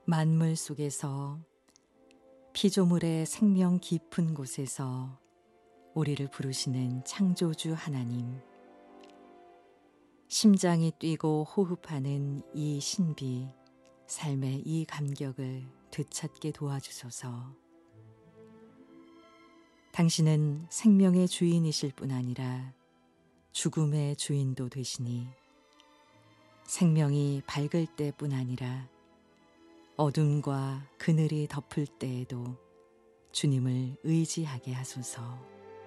만물 속에서 피조물의 생명 깊은 곳에서 우리를 부르시는 창조주 하나님, 심장이 뛰고 호흡하는 이 신비, 삶의 이 감격을 되찾게 도와주소서. 당신은 생명의 주인이실 뿐 아니라 죽음의 주인도 되시니 생명이 밝을 때뿐 아니라 어둠과 그늘이 덮을 때에도 주님을 의지하게 하소서.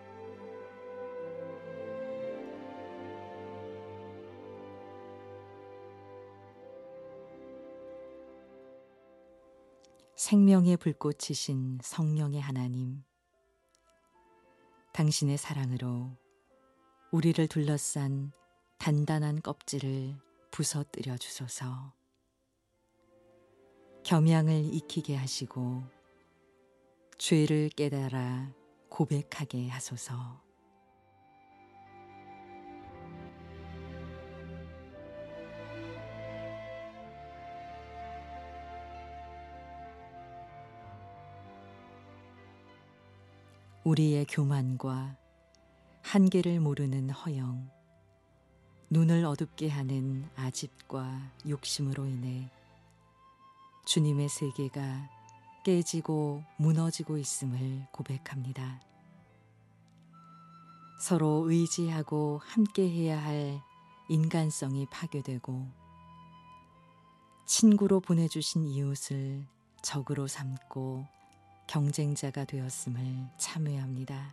생명의 불꽃이신 성령의 하나님, 당신의 사랑으로 우리를 둘러싼 단단한 껍질을 부서뜨려 주소서. 겸양을 익히게 하시고 죄를 깨달아 고백하게 하소서. 우리의 교만과 한계를 모르는 허영, 눈을 어둡게 하는 아집과 욕심으로 인해 주님의 세계가 깨지고 무너지고 있음을 고백합니다. 서로 의지하고 함께해야 할 인간성이 파괴되고 친구로 보내주신 이웃을 적으로 삼고 경쟁자가 되었음을 참회합니다.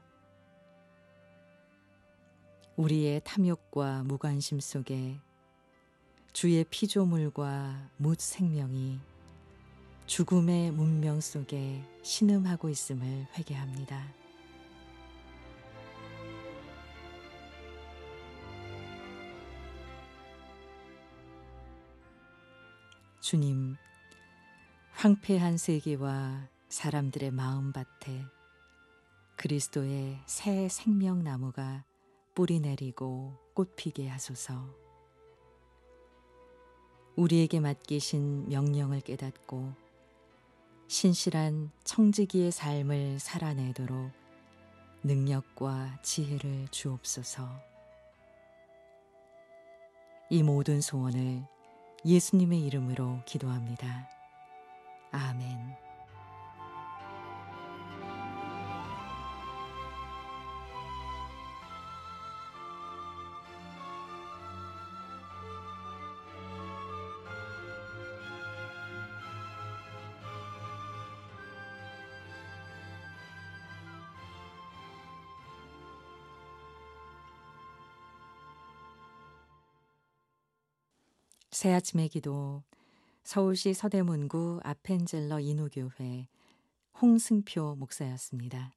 우리의 탐욕과 무관심 속에 주의 피조물과 뭇 생명이 죽음의 문명 속에 신음하고 있음을 회개합니다. 주님, 황폐한 세계와 사람들의 마음밭에 그리스도의 새 생명나무가 뿌리 내리고 꽃피게 하소서. 우리에게 맡기신 명령을 깨닫고 신실한 청지기의 삶을 살아내도록 능력과 지혜를 주옵소서. 이 모든 소원을 예수님의 이름으로 기도합니다. 아멘. 새아침의 기도, 서울시 서대문구 아펜젤러 인후교회 홍승표 목사였습니다.